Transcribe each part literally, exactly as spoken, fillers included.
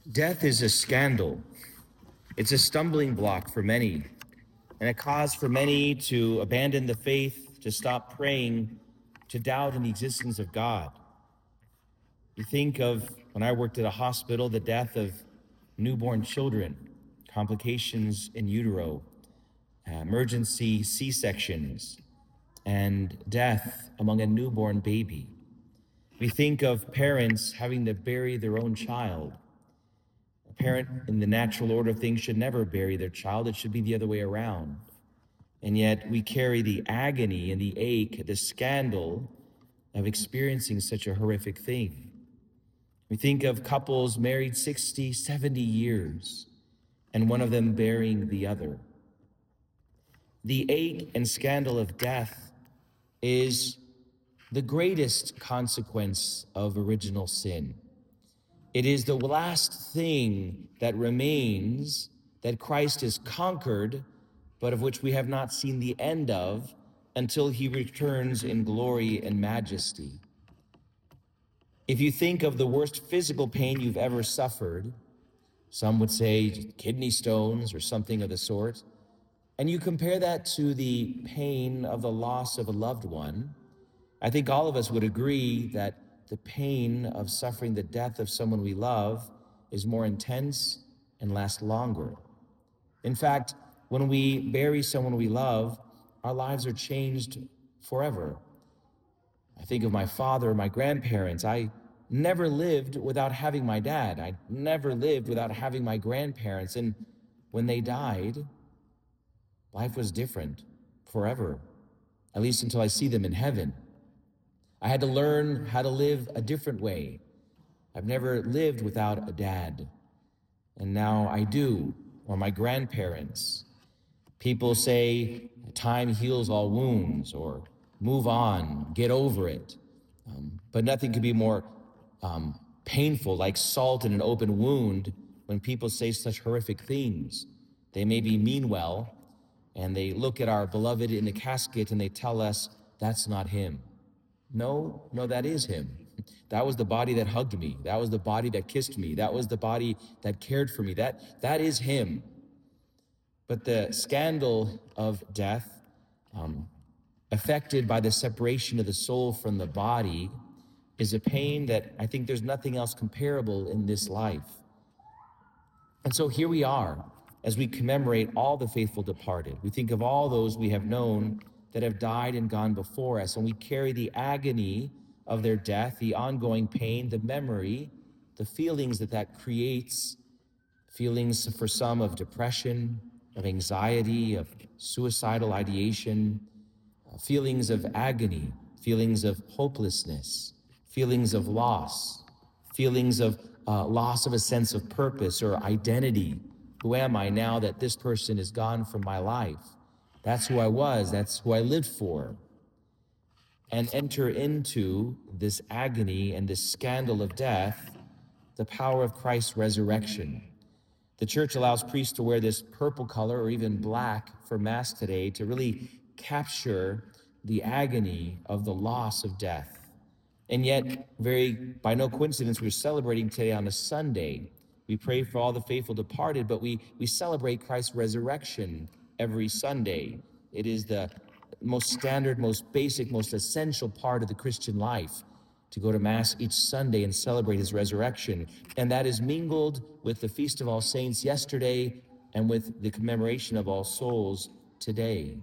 Death is a scandal. It's a stumbling block for many, and a cause for many to abandon the faith, to stop praying, to doubt in the existence of God. You think of, when I worked at a hospital, the death of newborn children, complications in utero, uh, emergency C-sections, and death among a newborn baby. We think of parents having to bury their own child. A parent, in the natural order of things, should never bury their child. It should be the other way around. And yet we carry the agony and the ache, the scandal of experiencing such a horrific thing. We think of couples married sixty, seventy years, and one of them burying the other. The ache and scandal of death is the greatest consequence of original sin. It is the last thing that remains that Christ has conquered, but of which we have not seen the end of until he returns in glory and majesty. If you think of the worst physical pain you've ever suffered, some would say kidney stones or something of the sort, and you compare that to the pain of the loss of a loved one, I think all of us would agree that the pain of suffering the death of someone we love is more intense and lasts longer. In fact, when we bury someone we love, our lives are changed forever. I think of my father, my grandparents. I never lived without having my dad. I never lived without having my grandparents. And when they died, life was different forever, at least until I see them in heaven. I had to learn how to live a different way. I've never lived without a dad, and now I do, or my grandparents. People say time heals all wounds, or move on, get over it. Um, but nothing could be more um, painful, like salt in an open wound, when people say such horrific things. They maybe mean well, and they look at our beloved in the casket and they tell us, that's not him. No, no, that is him. That was the body that hugged me. That was the body that kissed me. That was the body that cared for me. That, that is him. But the scandal of death, um, affected by the separation of the soul from the body, is a pain that I think there's nothing else comparable in this life. And so here we are, as we commemorate all the faithful departed. We think of all those we have known that have died and gone before us, and we carry the agony of their death, the ongoing pain, the memory, the feelings that that creates, feelings for some of depression, of anxiety, of suicidal ideation, uh, feelings of agony, feelings of hopelessness, feelings of loss, feelings of uh, loss of a sense of purpose or identity. Who am I now that this person is gone from my life? That's who I was, that's who I lived for. And enter into this agony and this scandal of death, the power of Christ's resurrection. The church allows priests to wear this purple color or even black for Mass today to really capture the agony of the loss of death. And yet, very by no coincidence, we're celebrating today on a Sunday. We pray for all the faithful departed, but we, we celebrate Christ's resurrection every Sunday. It is the most standard, most basic, most essential part of the Christian life to go to Mass each Sunday and celebrate his resurrection. And that is mingled with the Feast of All Saints yesterday and with the commemoration of All Souls today.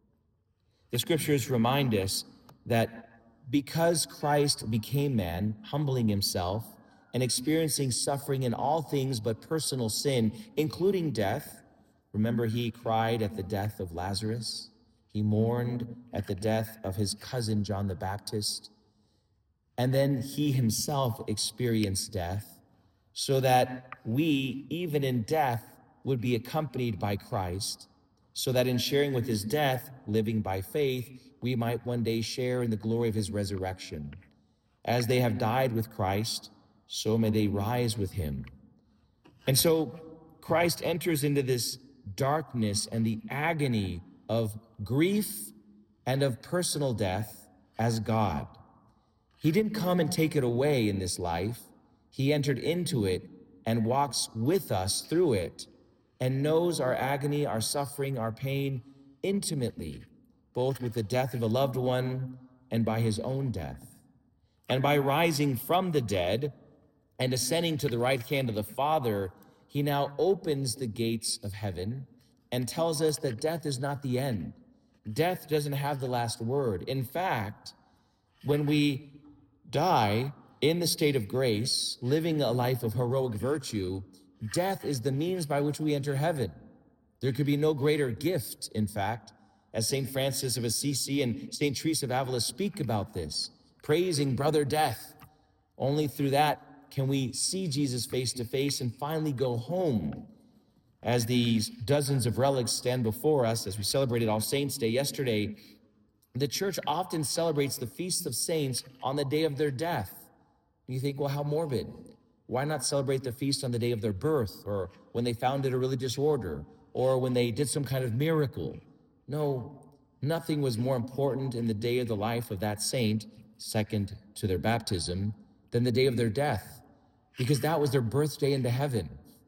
The scriptures remind us that because Christ became man, humbling himself and experiencing suffering in all things but personal sin, including death. Remember, he cried at the death of Lazarus. He mourned at the death of his cousin, John the Baptist. And then he himself experienced death so that we, even in death, would be accompanied by Christ, so that in sharing with his death, living by faith, we might one day share in the glory of his resurrection. As they have died with Christ, so may they rise with him. And so Christ enters into this darkness and the agony of grief and of personal death as God. He didn't come and take it away in this life. He entered into it and walks with us through it and knows our agony, our suffering, our pain intimately, both with the death of a loved one and by his own death. And by rising from the dead and ascending to the right hand of the Father, he now opens the gates of heaven and tells us that death is not the end. Death doesn't have the last word. In fact, when we die in the state of grace, living a life of heroic virtue, death is the means by which we enter heaven. There could be no greater gift, in fact, as Saint Francis of Assisi and Saint Teresa of Avila speak about this, praising brother death. Only through that can we see Jesus face to face and finally go home. As these dozens of relics stand before us, as we celebrated All Saints' Day yesterday, the church often celebrates the feasts of saints on the day of their death. And you think, well, how morbid. Why not celebrate the feast on the day of their birth, or when they founded a religious order, or when they did some kind of miracle? No, nothing was more important in the day of the life of that saint, second to their baptism, than the day of their death, because that was their birthday into heaven.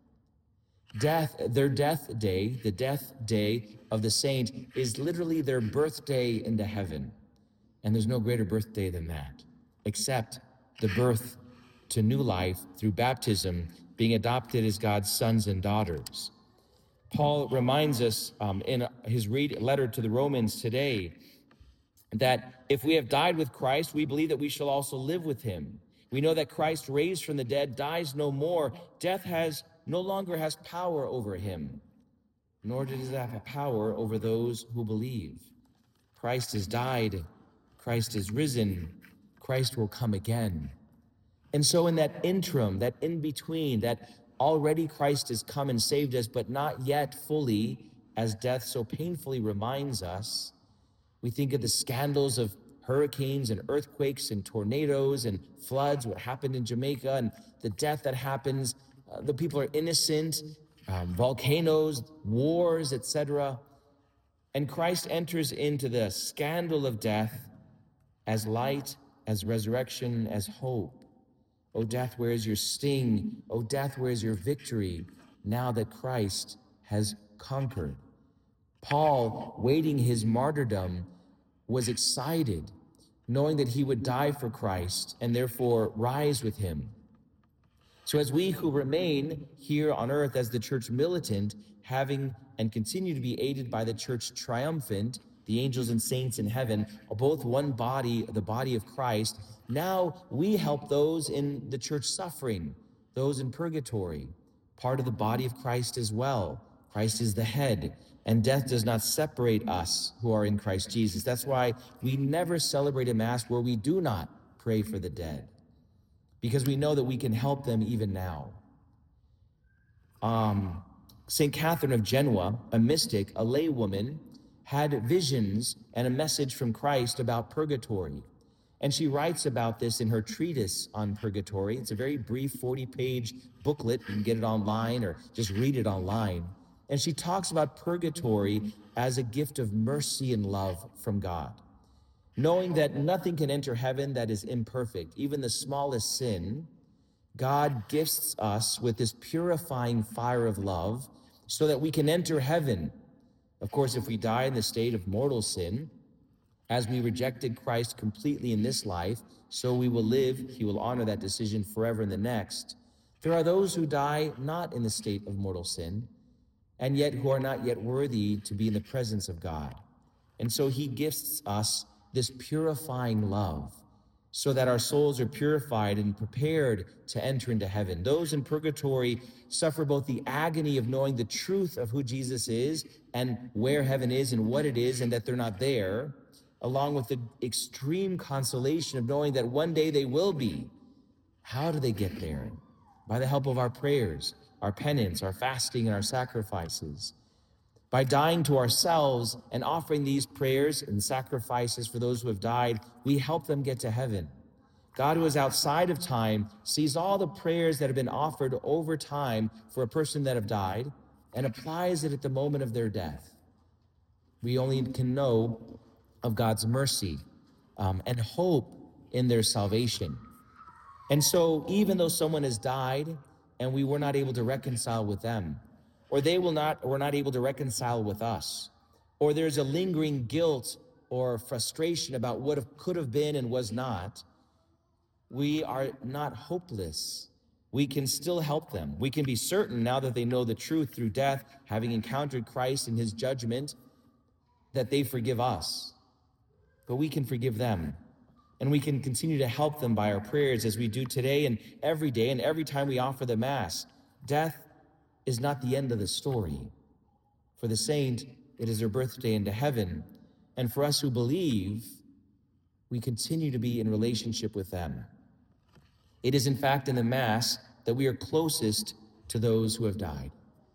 Death, their death day, the death day of the saint, is literally their birthday into heaven. And there's no greater birthday than that, except the birth to new life through baptism, being adopted as God's sons and daughters. Paul reminds us um, in his read, letter to the Romans today that if we have died with Christ, we believe that we shall also live with him. We know that Christ, raised from the dead, dies no more. Death has no longer has power over him, nor does it have power over those who believe. Christ has died. Christ is risen. Christ will come again. And so in that interim, that in-between, that already Christ has come and saved us, but not yet fully, as death so painfully reminds us, we think of the scandals of hurricanes and earthquakes and tornadoes and floods, what happened in Jamaica, and the death that happens. Uh, the people are innocent, um, volcanoes, wars, et cetera. And Christ enters into the scandal of death as light, as resurrection, as hope. O death, where is your sting? O death, where is your victory, now that Christ has conquered? Paul, waiting his martyrdom, was excited, knowing that he would die for Christ and therefore rise with him. So as we who remain here on earth as the church militant, having and continue to be aided by the church triumphant, the angels and saints in heaven, are both one body, the body of Christ, now we help those in the church suffering, those in purgatory, part of the body of Christ as well. Christ is the head, and death does not separate us who are in Christ Jesus. That's why we never celebrate a Mass where we do not pray for the dead, because we know that we can help them even now. Um, Saint Catherine of Genoa, a mystic, a laywoman, had visions and a message from Christ about purgatory. And she writes about this in her treatise on purgatory. It's a very brief forty-page booklet. You can get it online or just read it online. And she talks about purgatory as a gift of mercy and love from God. Knowing that nothing can enter heaven that is imperfect, even the smallest sin, God gifts us with this purifying fire of love so that we can enter heaven. Of course, if we die in the state of mortal sin, as we rejected Christ completely in this life, so we will live, he will honor that decision forever in the next. There are those who die not in the state of mortal sin, and yet who are not yet worthy to be in the presence of God. And so he gifts us this purifying love so that our souls are purified and prepared to enter into heaven. Those in purgatory suffer both the agony of knowing the truth of who Jesus is and where heaven is and what it is, and that they're not there, along with the extreme consolation of knowing that one day they will be. How do they get there? By the help of our prayers, our penance, our fasting, and our sacrifices. By dying to ourselves and offering these prayers and sacrifices for those who have died, we help them get to heaven. God, who is outside of time, sees all the prayers that have been offered over time for a person that have died and applies it at the moment of their death. We only can know of God's mercy um, and hope in their salvation. And so even though someone has died and we were not able to reconcile with them, or they will not were not able to reconcile with us, or there's a lingering guilt or frustration about what have- could have been and was not, we are not hopeless. We can still help them. We can be certain, now that they know the truth through death, having encountered Christ in his judgment, that they forgive us. But we can forgive them. And we can continue to help them by our prayers, as we do today and every day and every time we offer the Mass. Death is not the end of the story. For the saint, it is their birthday into heaven. And for us who believe, we continue to be in relationship with them. It is in fact in the Mass that we are closest to those who have died.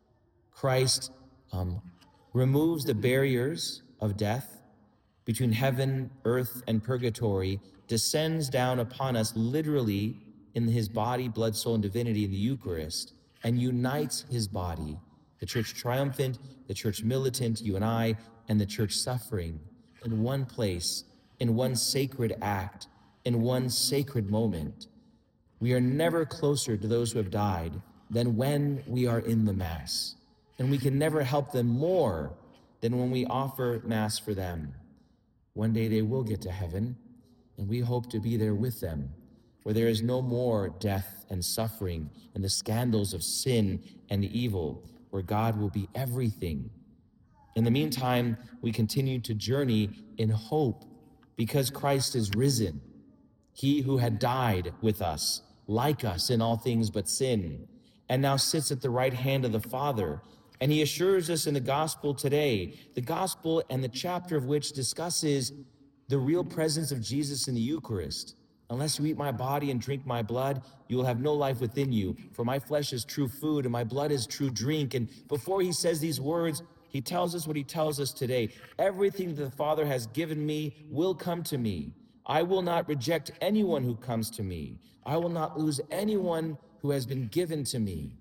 Christ um, removes the barriers of death between heaven, earth, and purgatory, descends down upon us literally in his body, blood, soul, and divinity in the Eucharist, and unites his body, the Church triumphant, the Church militant, you and I, and the Church suffering, in one place, in one sacred act, in one sacred moment. We are never closer to those who have died than when we are in the Mass, and we can never help them more than when we offer Mass for them. One day they will get to heaven, and we hope to be there with them, where there is no more death and suffering and the scandals of sin and evil, where God will be everything. In the meantime, we continue to journey in hope, because Christ is risen. He who had died with us, like us in all things but sin, and now sits at the right hand of the Father. And he assures us in the gospel today, the gospel and the chapter of which discusses the real presence of Jesus in the Eucharist. Unless you eat my body and drink my blood, you will have no life within you. For my flesh is true food and my blood is true drink. And before he says these words, he tells us what he tells us today. Everything that the Father has given me will come to me. I will not reject anyone who comes to me. I will not lose anyone who has been given to me.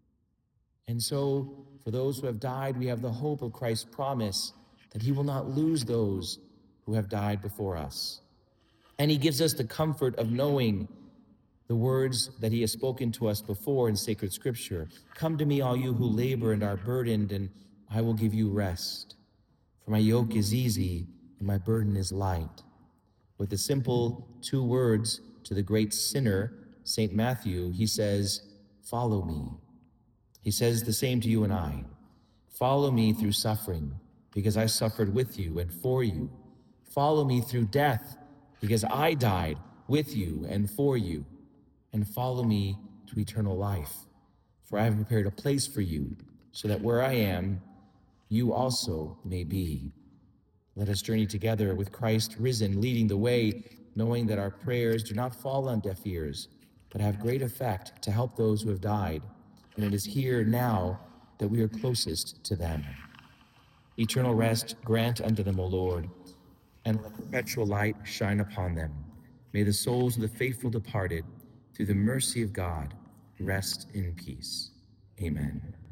And so, for those who have died, we have the hope of Christ's promise that he will not lose those who have died before us. And he gives us the comfort of knowing the words that he has spoken to us before in sacred scripture. Come to me, all you who labor and are burdened, and I will give you rest. For my yoke is easy and my burden is light. With the simple two words to the great sinner, Saint Matthew, he says, follow me. He says the same to you and I. Follow me through suffering, because I suffered with you and for you. Follow me through death, because I died with you and for you. And follow me to eternal life, for I have prepared a place for you, so that where I am, you also may be. Let us journey together with Christ risen, leading the way, knowing that our prayers do not fall on deaf ears, but have great effect to help those who have died. And it is here now that we are closest to them. Eternal rest grant unto them, O Lord, and let perpetual light shine upon them. May the souls of the faithful departed, through the mercy of God, rest in peace. Amen.